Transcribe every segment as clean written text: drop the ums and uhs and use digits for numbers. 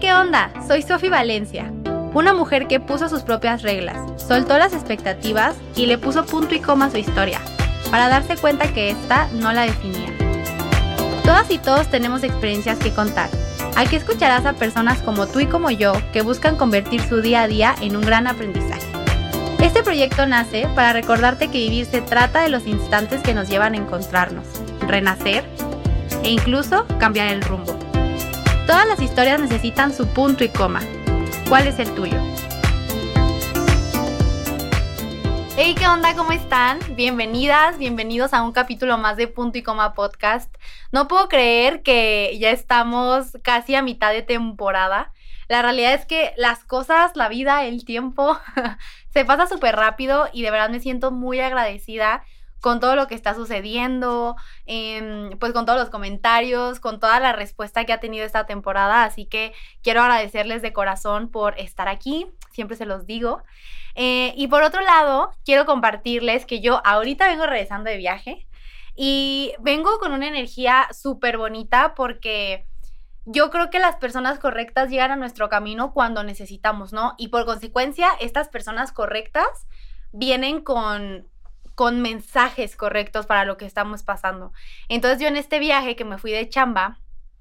¿Qué onda? Soy Sofi Valencia, una mujer que puso sus propias reglas, soltó las expectativas y le puso punto y coma a su historia, para darse cuenta que esta no la definía. Todas y todos tenemos experiencias que contar. Aquí escucharás a personas como tú y como yo que buscan convertir su día a día en un gran aprendizaje. Este proyecto nace para recordarte que vivir se trata de los instantes que nos llevan a encontrarnos, renacer e incluso cambiar el rumbo. Todas las historias necesitan su punto y coma. ¿Cuál es el tuyo? Hey, ¿qué onda? ¿Cómo están? Bienvenidas, bienvenidos a un capítulo más de Punto y Coma Podcast. No puedo creer que ya estamos casi a mitad de temporada. La realidad es que las cosas, la vida, el tiempo, se pasa súper rápido y de verdad me siento muy agradecida con todo lo que está sucediendo, pues con todos los comentarios, con toda la respuesta que ha tenido esta temporada. Así que quiero agradecerles de corazón por estar aquí, siempre se los digo. Y por otro lado, quiero compartirles que yo ahorita vengo regresando de viaje y vengo con una energía súper bonita porque yo creo que las personas correctas llegan a nuestro camino cuando necesitamos, ¿no? Y por consecuencia, estas personas correctas vienen con mensajes correctos para lo que estamos pasando. Entonces yo en este viaje que me fui de chamba,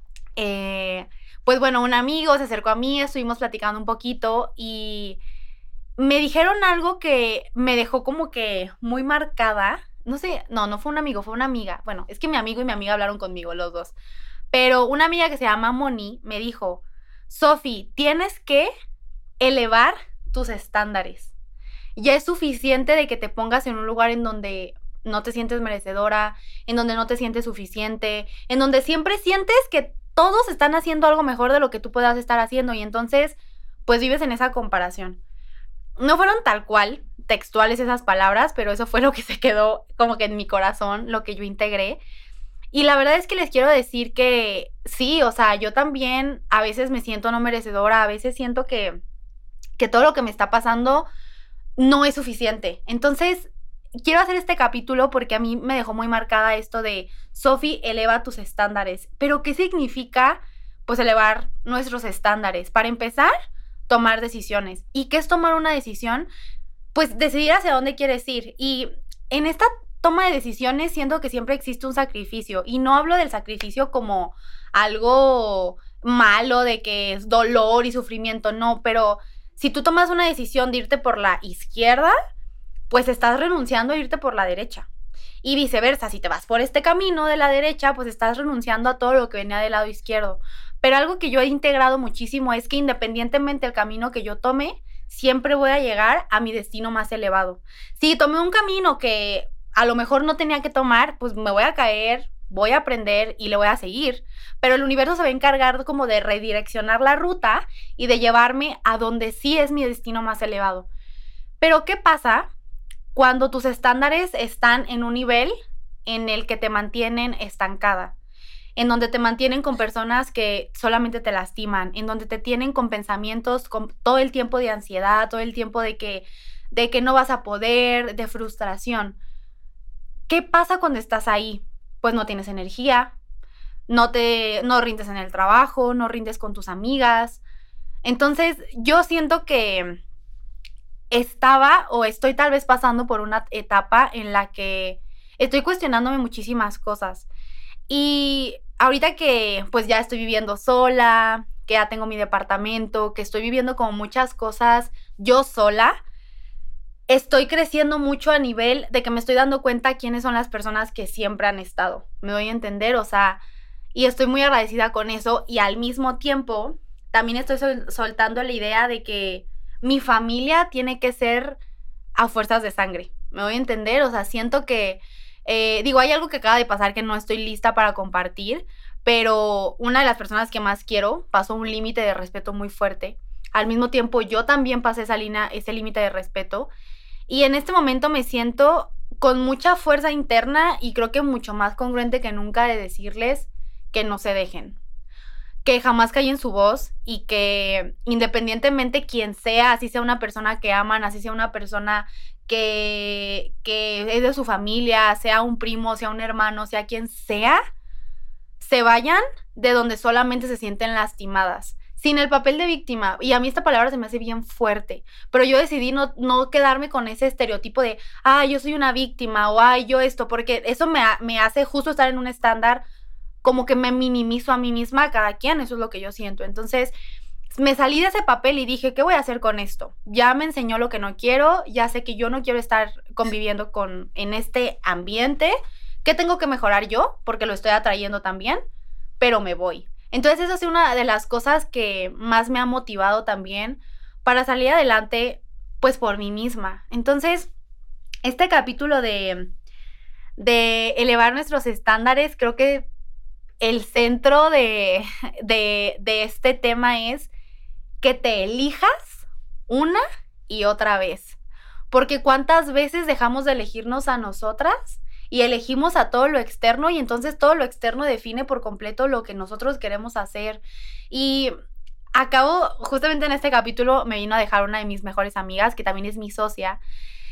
pues bueno, un amigo se acercó a mí, estuvimos platicando un poquito y me dijeron algo que me dejó como que muy marcada. No sé, no fue un amigo, fue una amiga. Bueno, es que mi amigo y mi amiga hablaron conmigo, los dos. Pero una amiga que se llama Moni me dijo, Sofi, tienes que elevar tus estándares. Ya es suficiente de que te pongas en un lugar en donde no te sientes merecedora, en donde no te sientes suficiente, en donde siempre sientes que todos están haciendo algo mejor de lo que tú puedas estar haciendo y entonces pues vives en esa comparación. No fueron tal cual textuales esas palabras, pero eso fue lo que se quedó como que en mi corazón, lo que yo integré. Y la verdad es que les quiero decir que sí, o sea, yo también a veces me siento no merecedora, a veces siento que todo lo que me está pasando no es suficiente. Entonces, quiero hacer este capítulo porque a mí me dejó muy marcada esto de Sofi, eleva tus estándares. ¿Pero qué significa, pues, elevar nuestros estándares? Para empezar, tomar decisiones. ¿Y qué es tomar una decisión? Pues, decidir hacia dónde quieres ir. Y en esta toma de decisiones siento que siempre existe un sacrificio. Y no hablo del sacrificio como algo malo, de que es dolor y sufrimiento, no, pero si tú tomas una decisión de irte por la izquierda, pues estás renunciando a irte por la derecha. Y viceversa, si te vas por este camino de la derecha, pues estás renunciando a todo lo que venía del lado izquierdo. Pero algo que yo he integrado muchísimo es que independientemente del camino que yo tome, siempre voy a llegar a mi destino más elevado. Si tomé un camino que a lo mejor no tenía que tomar, pues me voy a caer, voy a aprender y le voy a seguir, pero el universo se va a encargar como de redireccionar la ruta y de llevarme a donde sí es mi destino más elevado. Pero ¿qué pasa cuando tus estándares están en un nivel en el que te mantienen estancada? En donde te mantienen con personas que solamente te lastiman, en donde te tienen con pensamientos con todo el tiempo de ansiedad, todo el tiempo de que no vas a poder, de frustración. ¿Qué pasa cuando estás ahí? Pues no tienes energía, no rindes en el trabajo, no rindes con tus amigas. Entonces, yo siento que estaba o estoy tal vez pasando por una etapa en la que estoy cuestionándome muchísimas cosas. Y ahorita que pues ya estoy viviendo sola, que ya tengo mi departamento, que estoy viviendo como muchas cosas yo sola, estoy creciendo mucho a nivel de que me estoy dando cuenta quiénes son las personas que siempre han estado. Me doy a entender, o sea, y estoy muy agradecida con eso. Y al mismo tiempo, también estoy soltando la idea de que mi familia tiene que ser a fuerzas de sangre. Me doy a entender, o sea, siento que, hay algo que acaba de pasar que no estoy lista para compartir, pero una de las personas que más quiero pasó un límite de respeto muy fuerte. Al mismo tiempo, yo también pasé ese límite de respeto. Y en este momento me siento con mucha fuerza interna y creo que mucho más congruente que nunca de decirles que no se dejen, que jamás callen su voz y que independientemente quién sea, así sea una persona que aman, así sea una persona que es de su familia, sea un primo, sea un hermano, sea quien sea, se vayan de donde solamente se sienten lastimadas. sin el papel de víctima. Y a mí esta palabra se me hace bien fuerte, pero yo decidí no quedarme con ese estereotipo de, yo soy una víctima o, yo esto, porque eso me hace justo estar en un estándar como que me minimizo a mí misma, a cada quien, eso es lo que yo siento. Entonces, me salí de ese papel y dije, ¿qué voy a hacer con esto? Ya me enseñó lo que no quiero, ya sé que yo no quiero estar conviviendo en este ambiente. ¿Qué tengo que mejorar yo? Porque lo estoy atrayendo también, pero me voy. Entonces, esa es una de las cosas que más me ha motivado también para salir adelante, pues por mí misma. Entonces, este capítulo de elevar nuestros estándares, creo que el centro de este tema es que te elijas una y otra vez. Porque ¿cuántas veces dejamos de elegirnos a nosotras y elegimos a todo lo externo, y entonces todo lo externo define por completo lo que nosotros queremos hacer? Y justamente en este capítulo me vino a dejar una de mis mejores amigas, que también es mi socia,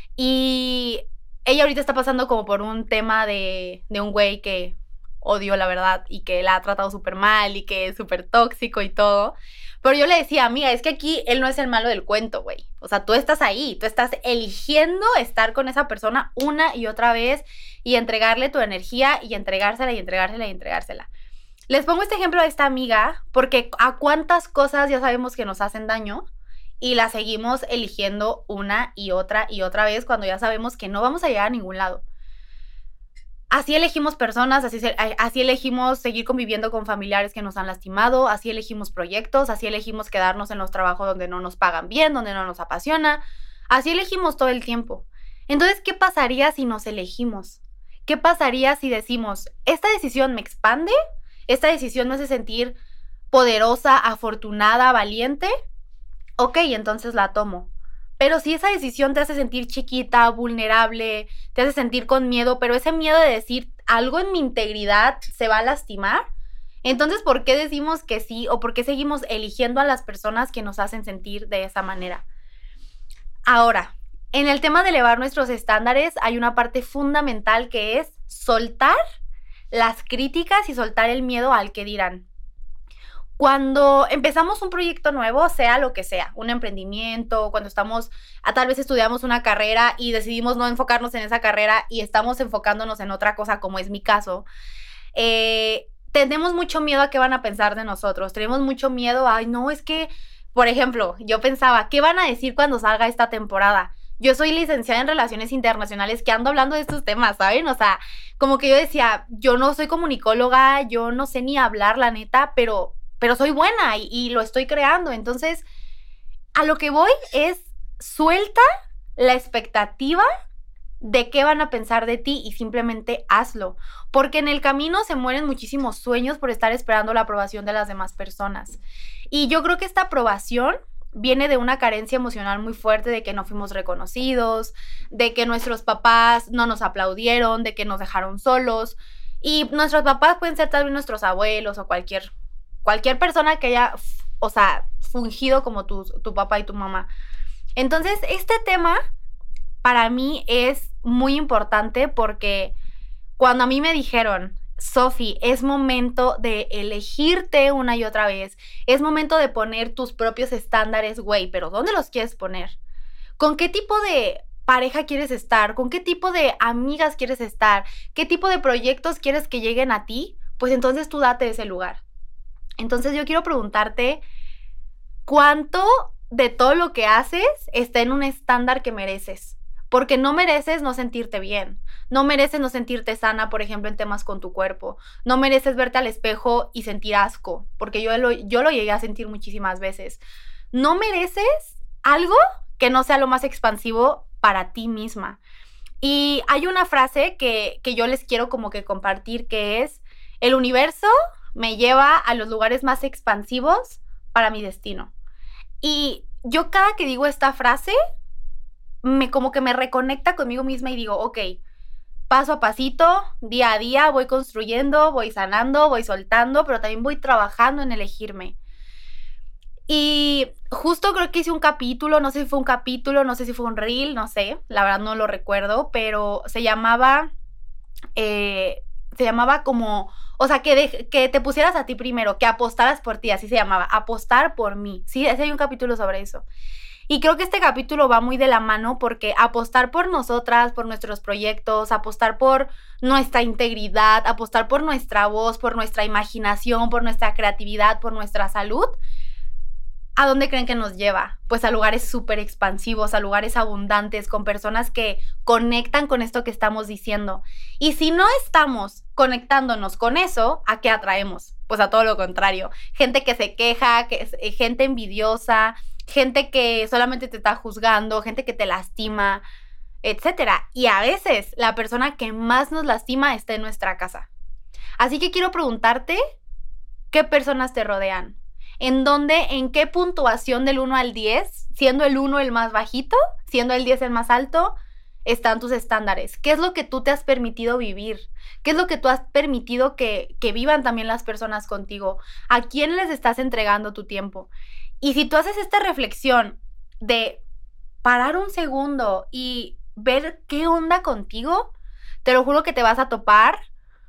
y ella ahorita está pasando como por un tema de un güey que odio, la verdad, y que la ha tratado súper mal y que es súper tóxico y todo. Pero yo le decía, amiga, es que aquí él no es el malo del cuento, güey. O sea, tú estás ahí, tú estás eligiendo estar con esa persona una y otra vez y entregarle tu energía y entregársela y entregársela y entregársela. Les pongo este ejemplo a esta amiga porque a cuántas cosas ya sabemos que nos hacen daño y las seguimos eligiendo una y otra vez cuando ya sabemos que no vamos a llegar a ningún lado. Así elegimos personas, así elegimos seguir conviviendo con familiares que nos han lastimado, así elegimos proyectos, así elegimos quedarnos en los trabajos donde no nos pagan bien, donde no nos apasiona, así elegimos todo el tiempo. Entonces, ¿qué pasaría si nos elegimos? ¿Qué pasaría si decimos, esta decisión me expande, esta decisión me hace sentir poderosa, afortunada, valiente? Ok, entonces la tomo. Pero si esa decisión te hace sentir chiquita, vulnerable, te hace sentir con miedo, pero ese miedo de decir algo en mi integridad se va a lastimar, entonces ¿por qué decimos que sí o por qué seguimos eligiendo a las personas que nos hacen sentir de esa manera? Ahora, en el tema de elevar nuestros estándares hay una parte fundamental que es soltar las críticas y soltar el miedo al que dirán. Cuando empezamos un proyecto nuevo, sea lo que sea, un emprendimiento, cuando tal vez estudiamos una carrera y decidimos no enfocarnos en esa carrera y estamos enfocándonos en otra cosa, como es mi caso, tenemos mucho miedo a qué van a pensar de nosotros, tenemos mucho miedo a, no, es que, por ejemplo, yo pensaba, ¿qué van a decir cuando salga esta temporada? Yo soy licenciada en Relaciones Internacionales, que ando hablando de estos temas, ¿saben? O sea, como que yo decía, yo no soy comunicóloga, yo no sé ni hablar, la neta, pero soy buena y lo estoy creando. Entonces, a lo que voy es, suelta la expectativa de qué van a pensar de ti y simplemente hazlo. Porque en el camino se mueren muchísimos sueños por estar esperando la aprobación de las demás personas. Y yo creo que esta aprobación viene de una carencia emocional muy fuerte, de que no fuimos reconocidos, de que nuestros papás no nos aplaudieron, de que nos dejaron solos. Y nuestros papás pueden ser tal vez nuestros abuelos o cualquier persona que haya, fungido como tu papá y tu mamá. Entonces, este tema para mí es muy importante porque cuando a mí me dijeron, Sofi, es momento de elegirte una y otra vez, es momento de poner tus propios estándares, güey, pero ¿dónde los quieres poner? ¿Con qué tipo de pareja quieres estar? ¿Con qué tipo de amigas quieres estar? ¿Qué tipo de proyectos quieres que lleguen a ti? Pues entonces tú date ese lugar. Entonces yo quiero preguntarte, ¿cuánto de todo lo que haces está en un estándar que mereces? Porque no mereces no sentirte bien, no mereces no sentirte sana, por ejemplo, en temas con tu cuerpo, no mereces verte al espejo y sentir asco, porque yo lo llegué a sentir muchísimas veces. No mereces algo que no sea lo más expansivo para ti misma. Y hay una frase que yo les quiero como que compartir, que es, el universo me lleva a los lugares más expansivos para mi destino. Y yo cada que digo esta frase, como que me reconecta conmigo misma y digo, ok, paso a pasito, día a día, voy construyendo, voy sanando, voy soltando, pero también voy trabajando en elegirme. Y justo creo que hice un capítulo, no sé si fue un capítulo, no sé si fue un reel, no sé, la verdad no lo recuerdo, pero se se llamaba como, o sea, que te pusieras a ti primero, que apostaras por ti, así se llamaba, apostar por mí. Sí, ese hay un capítulo sobre eso. Y creo que este capítulo va muy de la mano porque apostar por nosotras, por nuestros proyectos, apostar por nuestra integridad, apostar por nuestra voz, por nuestra imaginación, por nuestra creatividad, por nuestra salud, ¿a dónde creen que nos lleva? Pues a lugares súper expansivos, a lugares abundantes, con personas que conectan con esto que estamos diciendo. Y si no estamos conectándonos con eso, ¿a qué atraemos? Pues a todo lo contrario. Gente que se queja, gente envidiosa, gente que solamente te está juzgando, gente que te lastima, etcétera. Y a veces la persona que más nos lastima está en nuestra casa. Así que quiero preguntarte, ¿qué personas te rodean? ¿En qué puntuación del 1 al 10, siendo el 1 el más bajito, siendo el 10 el más alto, están tus estándares? ¿Qué es lo que tú te has permitido vivir? ¿Qué es lo que tú has permitido que vivan también las personas contigo? ¿A quién les estás entregando tu tiempo? Y si tú haces esta reflexión de parar un segundo y ver qué onda contigo, te lo juro que te vas a topar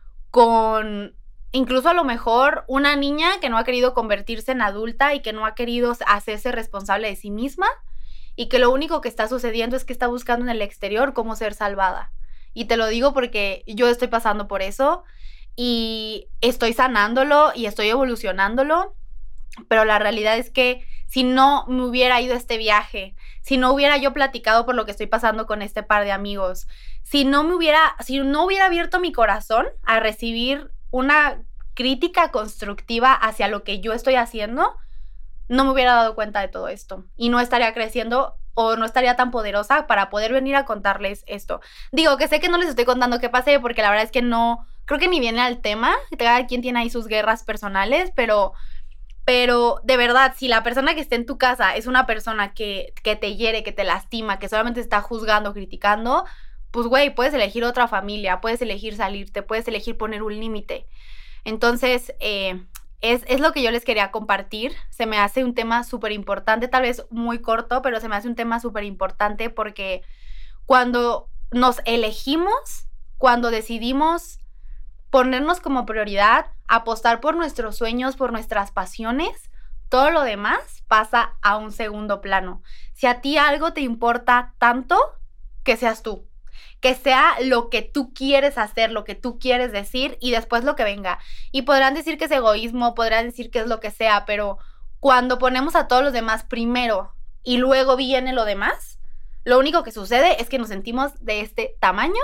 con incluso a lo mejor una niña que no ha querido convertirse en adulta y que no ha querido hacerse responsable de sí misma y que lo único que está sucediendo es que está buscando en el exterior cómo ser salvada. Y te lo digo porque yo estoy pasando por eso y estoy sanándolo y estoy evolucionándolo, pero la realidad es que si no me hubiera ido a este viaje, si no hubiera yo platicado por lo que estoy pasando con este par de amigos, si no hubiera abierto mi corazón a recibir una crítica constructiva hacia lo que yo estoy haciendo, no me hubiera dado cuenta de todo esto y no estaría creciendo o no estaría tan poderosa para poder venir a contarles esto. Digo que sé que no les estoy contando qué pasé porque la verdad es que no, creo que ni viene al tema, cada quien tiene ahí sus guerras personales, pero de verdad, si la persona que esté en tu casa es una persona que te hiere, que te lastima, que solamente está juzgando, criticando, pues güey, puedes elegir otra familia, puedes elegir salirte, puedes elegir poner un límite. Entonces, es lo que yo les quería compartir. Se me hace un tema súper importante, tal vez muy corto, pero se me hace un tema súper importante porque cuando nos elegimos, cuando decidimos ponernos como prioridad, apostar por nuestros sueños, por nuestras pasiones, todo lo demás pasa a un segundo plano. Si a ti algo te importa tanto, que seas tú. Que sea lo que tú quieres hacer, lo que tú quieres decir y después lo que venga. Y podrán decir que es egoísmo, podrán decir que es lo que sea, pero cuando ponemos a todos los demás primero y luego viene lo demás, lo único que sucede es que nos sentimos de este tamaño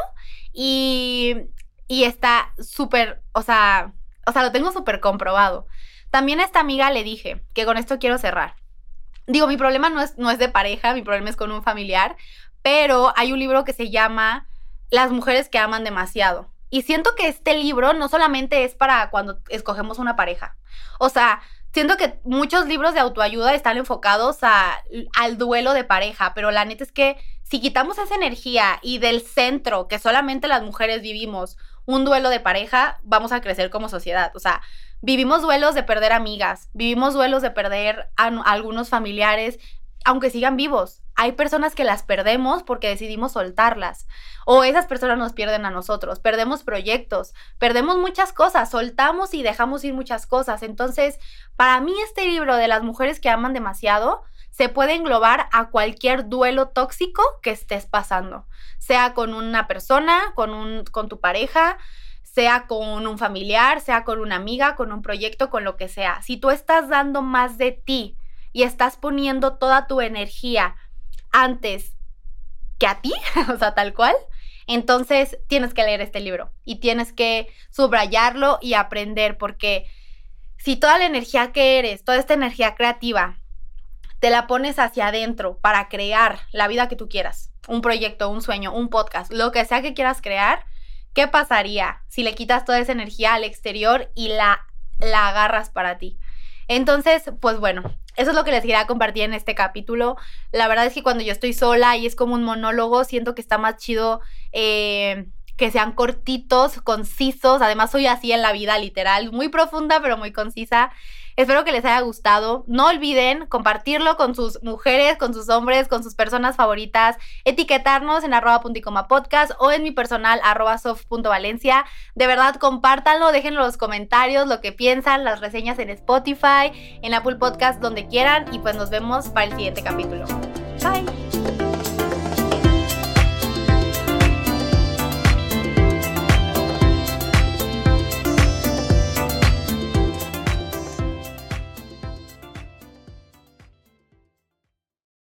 y está súper, o sea, lo tengo súper comprobado. También a esta amiga le dije, que con esto quiero cerrar. Digo, mi problema no es de pareja, mi problema es con un familiar, pero hay un libro que se llama Las mujeres que aman demasiado. Y siento que este libro no solamente es para cuando escogemos una pareja. O sea, siento que muchos libros de autoayuda están enfocados al duelo de pareja, pero la neta es que si quitamos esa energía y del centro que solamente las mujeres vivimos un duelo de pareja, vamos a crecer como sociedad. O sea, vivimos duelos de perder amigas, vivimos duelos de perder a algunos familiares, aunque sigan vivos. Hay personas que las perdemos porque decidimos soltarlas. O esas personas nos pierden a nosotros. Perdemos proyectos, perdemos muchas cosas, soltamos y dejamos ir muchas cosas. Entonces, para mí este libro de las mujeres que aman demasiado se puede englobar a cualquier duelo tóxico que estés pasando. Sea con una persona, con tu pareja, sea con un familiar, sea con una amiga, con un proyecto, con lo que sea. Si tú estás dando más de ti y estás poniendo toda tu energía antes que a ti, o sea, tal cual, entonces tienes que leer este libro y tienes que subrayarlo y aprender, porque si toda la energía que eres, toda esta energía creativa, te la pones hacia adentro para crear la vida que tú quieras, un proyecto, un sueño, un podcast, lo que sea que quieras crear, ¿qué pasaría si le quitas toda esa energía al exterior y la agarras para ti? Entonces, pues bueno, eso es lo que les quería compartir en este capítulo. La verdad es que cuando yo estoy sola y es como un monólogo, siento que está más chido que sean cortitos, concisos. Además, soy así en la vida, literal, muy profunda, pero muy concisa. Espero que les haya gustado. No olviden compartirlo con sus mujeres, con sus hombres, con sus personas favoritas, etiquetarnos en @puntoycomapodcast o en mi personal @sof.valencia. De verdad, compártanlo, déjenlo en los comentarios lo que piensan, las reseñas en Spotify, en Apple Podcast, donde quieran, y pues nos vemos para el siguiente capítulo. Bye.